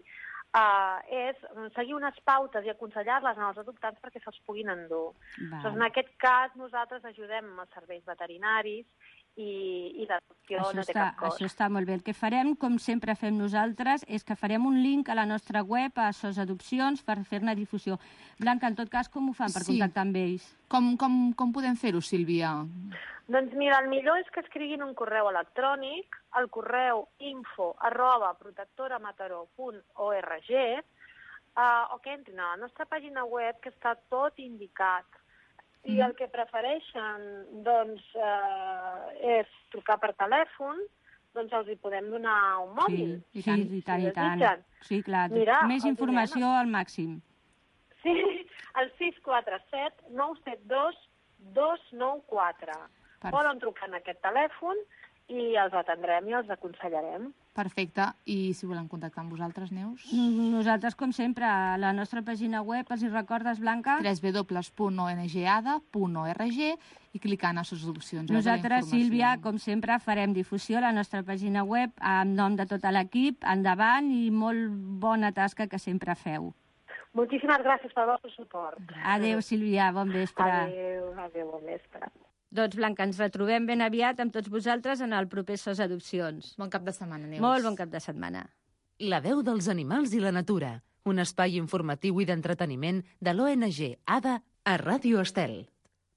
és seguir unes pautes i aconsellar-les als adoptants perquè se'ls puguin endur. Doncs en aquest cas nosaltres ajudem amb els serveis veterinaris i l'adopció no té cap cost. Això està molt bé. El que farem, com sempre fem nosaltres, és que farem un link a la nostra web, a SOS Adopcions, per fer-ne difusió. Blanca, en tot cas, com ho fan per contactar amb ells? Com podem fer-ho, Sílvia? Doncs mira, el millor és que escriguin un correu electrònic al correu info@protectoramataró.org o que entrin a la nostra pàgina web, que està tot indicat. I el que prefereixen doncs, és trucar per telèfon, doncs els hi podem donar un mòbil. Sí, i tant. Sí, clar, més informació al màxim. Sí, el 647 972 294. Poden trucar en aquest telèfon i els atendrem i els aconsellarem. Perfecte. I si volen contactar amb vosaltres, Neus? Nosaltres, com sempre, a la nostra pàgina web, els hi recordes, Blanca? www.ongada.org i clicant a SOS Adopcions. Nosaltres, Sílvia, com sempre, farem difusió a la nostra pàgina web en nom de tot l'equip. Endavant i molt bona tasca que sempre feu. Moltíssimes gràcies pel vostre suport. Adéu, Sílvia, bon vespre. Adéu, bon vespre. Doncs, Blanca, ens retrobem ben aviat amb tots vosaltres en el proper SOS Adopcions. Bon cap de setmana, Neus. Molt bon cap de setmana. La veu dels animals i la natura. Un espai informatiu i d'entreteniment de l'ONG ADA a Ràdio Estel.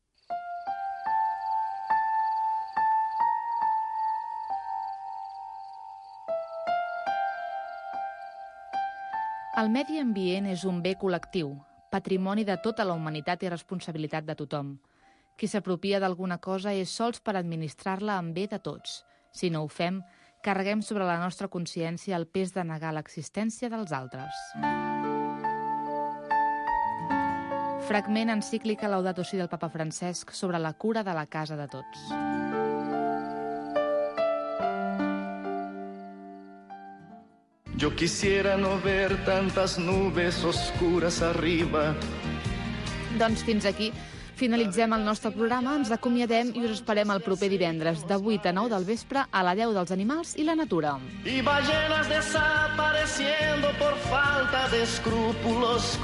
El medi ambient és un bé col·lectiu, patrimoni de tota la humanitat i responsabilitat de tothom. Qui s'apropia d'alguna cosa és sols per administrar-la en bé de tots. Si no ho fem, carreguem sobre la nostra consciència el pes de negar l'existència dels altres. Fragment encíclica Laudato Si del papa Francesc sobre la cura de la casa de tots. Yo quisiera no ver tantas nubes oscuras arriba. Doncs fins aquí finalitzem el nostre programa, ens acomiadem i us esperem el proper divendres de 8 a 9 del vespre a la 10 dels animals i la natura. Y ballenas desapareciendo por falta de escrúpulos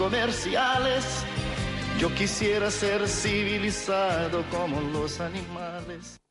comerciales. Yo quisiera ser civilizado como los animales.